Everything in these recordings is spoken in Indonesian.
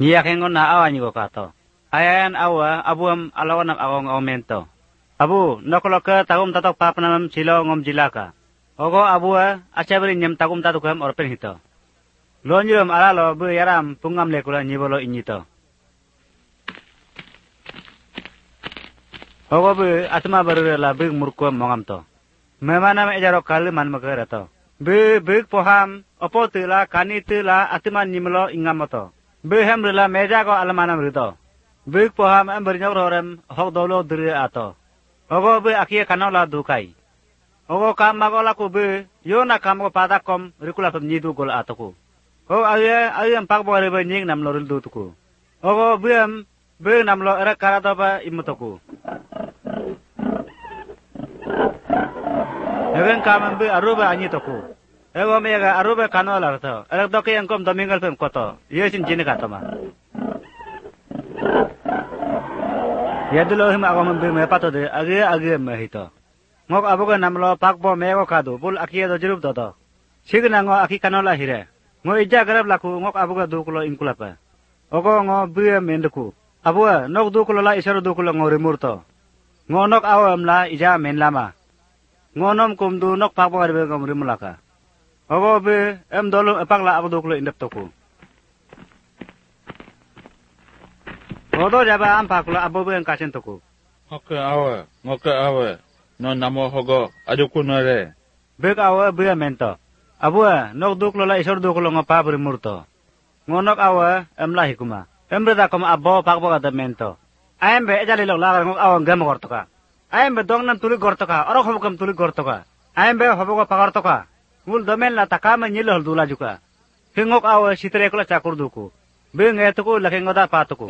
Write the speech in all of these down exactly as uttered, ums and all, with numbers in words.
Niyak hengon na awa nyigo kato. Ayan awa abuam alawanam awang aumento. Abu nokolo ke tagum tatok papanam silo ngom jilaka. Ogo abua acabri nyem tagum tatukam orpen hito. Lonjurum alalo bu yaram pungam lekula nyibolo inyito. Ogo bu atma baru la bu murkuam mongam to. Memana me jaro kali man magara to. Bu bu poham opo tila kani tila atma nyimlo ingamoto. Bu hem rila meja ko alamanam rito. Bu poham am bernyaw rorem hok dolo diri ato. Ogo bu akia kanola dukai. Ogo kam magola ku bu yo na kam ko patakom rikula pem nyidu gol atoku. O aye aye am pak bore be nying nam loril du tuku. Ogo bu am bu nam lo era karato ba imutoku. Even kam bu aruba anyi toku. Ego mega aruba kanola to. Era doke yang kom domingal pem koto. Yesin jini katoma. Ya dulu him agam be me pato de age age me hito. Ngok abuga namlo pakbo mego kadu bul akia do jerup dodo. Signa ngo aki kanola hire. Ngo ija garab laku ngok abuga dukulo inkulapa. Ogo ngo buya menduku. Abuga nok dukulo la isaru dukulo ngo rimurto. Ngo nok awam la ija men lama. Ngo nom kumdu nok pakbo garbe ngom rimulaka. Ogo be em dolo epak la abu dukulo indep toku. Odo jaba am paklo abu be kasen toku. Oke awe, ngoke awe. No namo hogo aduku nore. Bek awe buya mento. Abua nok dukulo la isaru dukulo ngo pa rimurto. Ngo nok awe em la hikuma. Em berda kom abo pakbo gada mento. Ayam be ejali lok lagar ngok awang gam gortoka. Ayam be dong nam tuli gortoka. Orok hobo kam tuli gortoka. Ayam be hobo ko pagartoka. Mul domen la takama nyilo dula juga. Hingok awe sitre kula cakur duku. Be ngetuku laki ngoda patuku.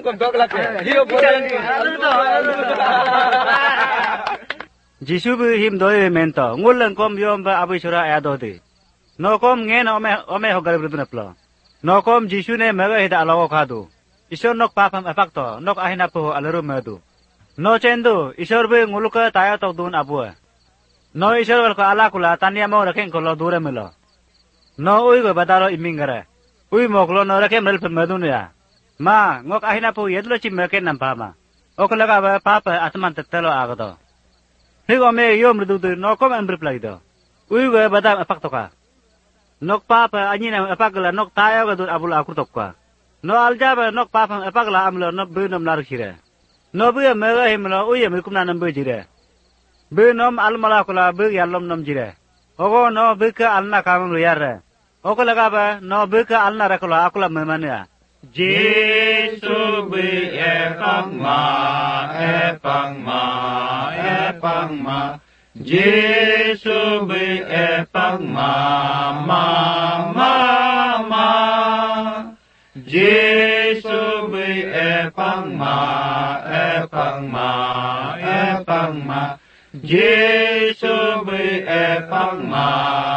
Jisu be him doi mento. Ngulen kom yom ba abu sura ayadodi. No kom ngen ome ome hogal berdunaplo. No kom jisu ne mega hida alawo kadu. Isor nok papam efakto, nok ahina po alaru medu. No chendu, isor be nguluka tayo tok dun abua. No isor wal ko ala kula tania mo raking ko lo dure melo. No uy go badalo imingare. Uy moklo no rakem rel pemedun ya. Ma ngok ahina po yedlo chim meken nampama. Okolaga ba papa atman tetelo agado. Higo me yom redu no kom ambri plaido. Uy go badam efakto ka. Nok papa anyina efakla nok tayo go dun abul akurtokka. No aljaba nok papam epagla amlo no bunam narkhire. No buya mega himlo uye mikumna nam bujire. Bu nom almala kula bu yallom nom jire. Ogo no buka alna kamam riyare. Ogo lagaba no buka alna rakula akula memania. Jesu bu epangma epangma epangma. Jesu bu epangma ma ma ma. Jesu bi epangma epangma epangma. Jesu bi epangma